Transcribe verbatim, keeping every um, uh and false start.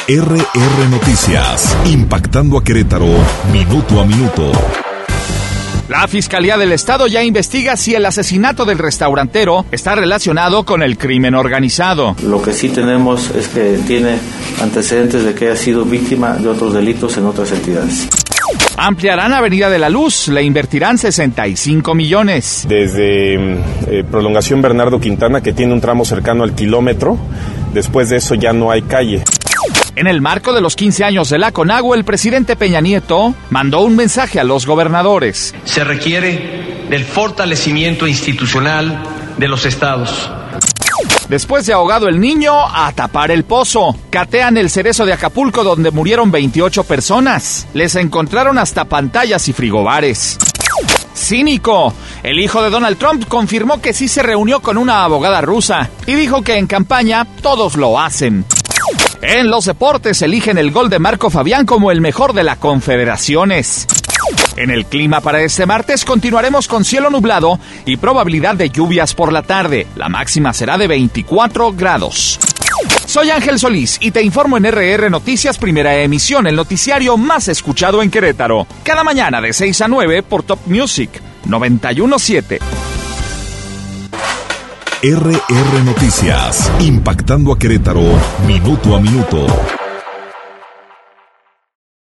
R R Noticias, impactando a Querétaro, minuto a minuto. La Fiscalía del Estado ya investiga si el asesinato del restaurantero está relacionado con el crimen organizado. Lo que sí tenemos es que tiene antecedentes de que haya sido víctima de otros delitos en otras entidades. Ampliarán Avenida de la Luz, le invertirán sesenta y cinco millones. Desde eh, Prolongación Bernardo Quintana, que tiene un tramo cercano al kilómetro, después de eso ya no hay calle. En el marco de los quince años de la CONAGUA, el presidente Peña Nieto mandó un mensaje a los gobernadores. Se requiere del fortalecimiento institucional de los estados. Después de ahogado el niño, a tapar el pozo. Catean el Cerezo de Acapulco, donde murieron veintiocho personas. Les encontraron hasta pantallas y frigobares. Cínico. El hijo de Donald Trump confirmó que sí se reunió con una abogada rusa y dijo que en campaña todos lo hacen. En los deportes eligen el gol de Marco Fabián como el mejor de las confederaciones. En el clima para este martes continuaremos con cielo nublado y probabilidad de lluvias por la tarde. La máxima será de veinticuatro grados. Soy Ángel Solís y te informo en R R Noticias, primera emisión, el noticiario más escuchado en Querétaro. Cada mañana de seis a nueve por Top Music noventa y uno punto siete. R R Noticias, impactando a Querétaro, minuto a minuto.